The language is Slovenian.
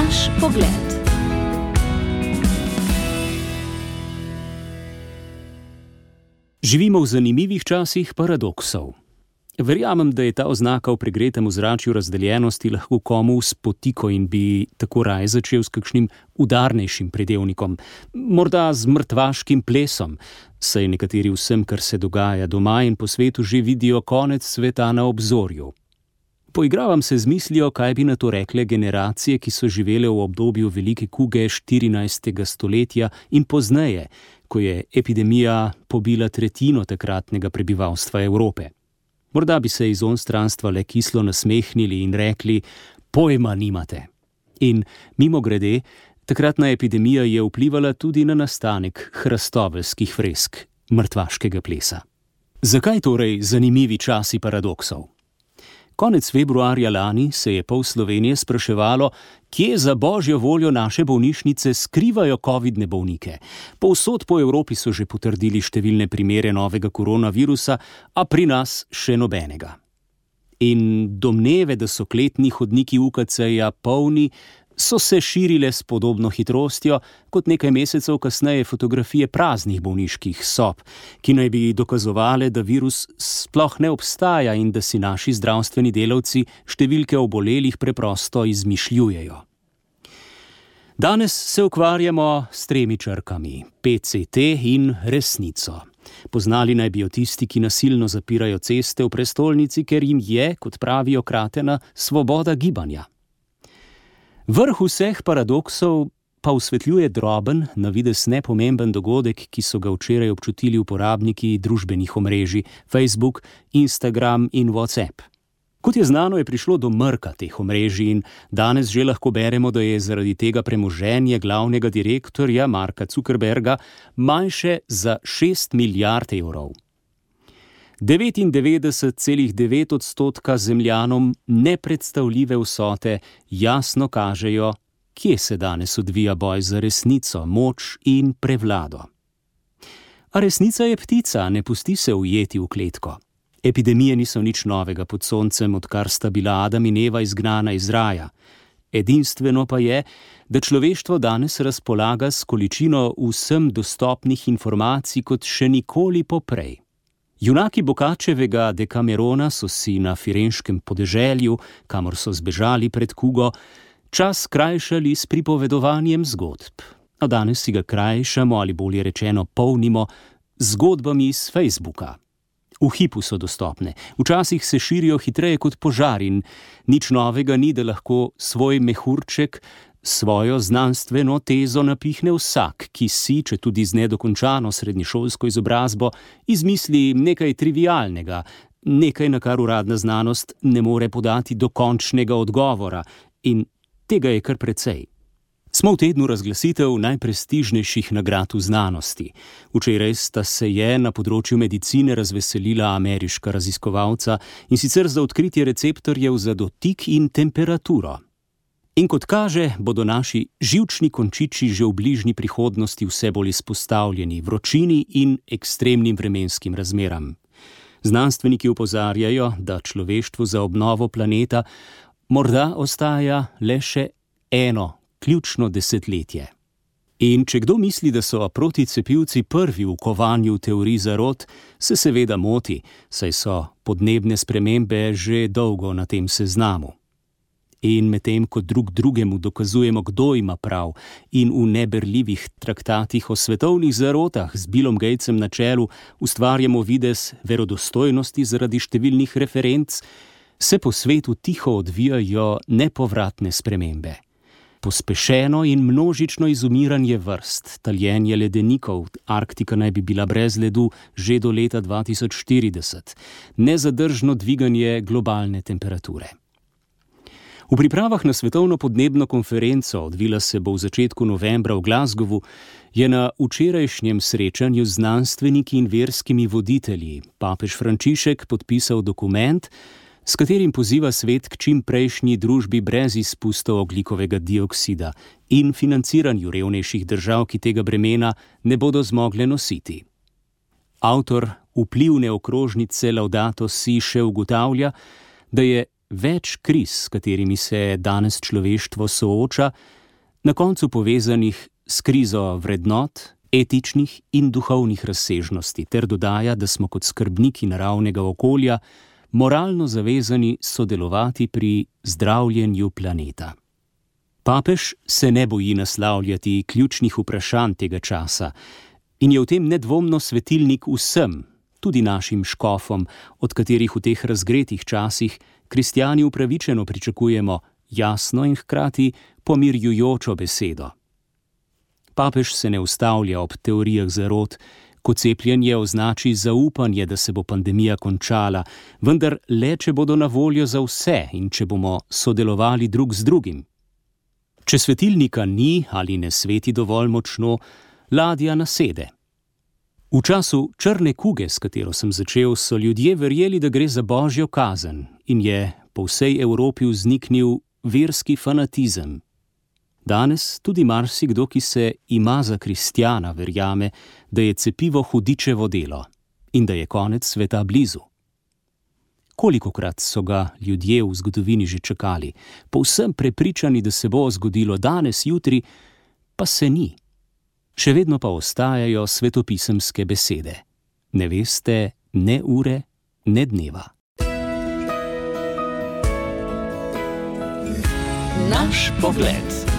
Naš pogled. Živimo v zanimivih časih paradoksov. Verjamem, da je ta oznaka v pregretem ozračju razdeljenosti lahko komu spotiko in bi tako raje začel s kakšnim udarnejšim pridevnikom, morda z mrtvaškim plesom, saj nekateri vsem, kar se dogaja doma in po svetu, že vidijo konec sveta na obzorju. Poigravam se z mislijo, kaj bi na to rekle generacije, ki so živele v obdobju velike kuge 14. stoletja in pozneje, ko je epidemija pobila tretjino takratnega prebivalstva Evrope. Morda bi se iz onstranstva le kislo nasmehnili in rekli: pojma nimate. In mimogrede, takratna epidemija je vplivala tudi na nastanek hrastoveljskih fresk mrtvaškega plesa. Zakaj torej zanimivi časi paradoksov? Konec februarja lani se je pol Slovenije spraševalo, kje za božjo voljo naše bolnišnice skrivajo covidne bolnike. Povsod po Evropi so že potrdili številne primere novega koronavirusa, a pri nas še nobenega. In domneve, da so kletni hodniki UKC-ja polni, so se širile s podobno hitrostjo kot nekaj mesecev kasneje fotografije praznih bolniških sob, ki naj bi dokazovale, da virus sploh ne obstaja in da si naši zdravstveni delavci številke obolelih preprosto izmišljujejo. Danes se ukvarjamo s 3 črkami: PCT in resnico. Poznali naj bi jo tisti, ki nasilno zapirajo ceste v prestolnici, ker jim je, kot pravijo, kratena svoboda gibanja. Vrh vseh paradoksov pa osvetljuje droben, na videz nepomemben dogodek, ki so ga včeraj občutili uporabniki družbenih omrežij Facebook, Instagram in WhatsApp. Kot je znano, je prišlo do mrka teh omrežij in danes že lahko beremo, da je zaradi tega premoženje glavnega direktorja Marka Zuckerberga manjše za 6 milijard evrov. 99,9% zemljanom nepredstavljive vsote jasno kažejo, kje se danes odvija boj za resnico, moč in prevlado. A resnica je ptica, ne pusti se ujeti v kletko. Epidemije niso nič novega pod soncem, odkar sta bila Adam in Eva izgnana iz raja. Edinstveno pa je, da človeštvo danes razpolaga s količino vsem dostopnih informacij kot še nikoli poprej. Junaki Boccaccevega Decamerona so si na firenškem podeželju, kamor so zbežali pred kugo, čas krajšali s pripovedovanjem zgodb. A danes si ga krajšamo, ali bolje rečeno polnimo, zgodbami iz Facebooka. V hipu so dostopne, včasih se širijo hitreje kot požar in nič novega ni, da lahko svoj mehurček, svojo znanstveno tezo napihne vsak, ki si, če tudi z nedokončano srednješolsko izobrazbo, izmisli nekaj trivialnega, nekaj, na kar uradna znanost ne more podati dokončnega odgovora, in tega je kar precej. Smo v tednu razglasitev najprestižnejših nagrad v znanosti. Včeraj sta se je na področju medicine razveselila ameriška raziskovalca, in sicer za odkritje receptorjev za dotik in temperaturo. In kot kaže, bodo naši živčni končiči že v bližnji prihodnosti vse bolj izpostavljeni vročini in ekstremnim vremenskim razmeram. Znanstveniki opozarjajo, da človeštvu za obnovo planeta morda ostaja le še eno ključno desetletje. In če kdo misli, da so proticepivci prvi v kovanju teorij zarot, se seveda moti, saj so podnebne spremembe že dolgo na tem seznamu. In medtem, ko drug drugemu dokazujemo, kdo ima prav, in v neberljivih traktatih o svetovnih zarotah z Billom Gatesem na čelu ustvarjamo videz verodostojnosti zaradi številnih referenc, se po svetu tiho odvijajo nepovratne spremembe. Pospešeno in množično izumiranje vrst, taljenje ledenikov, Arktika naj bi bila brez ledu že do leta 2040, nezadržno dviganje globalne temperature. V pripravah na svetovno podnebno konferenco, odvila se bo v začetku novembra v Glasgowu, je na včerajšnjem srečanju z znanstveniki in verskimi voditelji papež Frančišek podpisal dokument, s katerim poziva svet k čim prejšnji družbi brez izpustov ogljikovega dioksida in financiranju revnejših držav, ki tega bremena ne bodo zmogle nositi. Avtor vplivne okrožnice Laudato Si še ugotavlja, da je več kriz, s katerimi se danes človeštvo sooča, na koncu povezanih s krizo vrednot, etičnih in duhovnih razsežnosti, ter dodaja, da smo kot skrbniki naravnega okolja moralno zavezani sodelovati pri zdravljenju planeta. Papež se ne boji naslavljati ključnih vprašanj tega časa in je v tem nedvomno svetilnik vsem, tudi našim škofom, od katerih v teh razgretih časih kristjani upravičeno pričakujemo jasno in hkrati pomirjujočo besedo. Papež se ne ustavlja ob teorijah zarot, ko cepljenje označi zaupanje, da se bo pandemija končala, vendar le, če bodo na voljo za vse in če bomo sodelovali drug z drugim. Če svetilnika ni ali ne sveti dovolj močno, ladja nasede. V času črne kuge, s katero sem začel, so ljudje verjeli, da gre za božjo kazen in je po vsej Evropi vzniknil verski fanatizem. Danes tudi marsikdo, ki se ima za kristjana, verjame, da je cepivo hudičevo delo in da je konec sveta blizu. Kolikokrat so ga ljudje v zgodovini že čakali, povsem prepričani, da se bo zgodilo danes, jutri, pa se ni. Še vedno pa ostajajo svetopisemske besede. Ne veste ne ure, ne dneva. Naš pogled.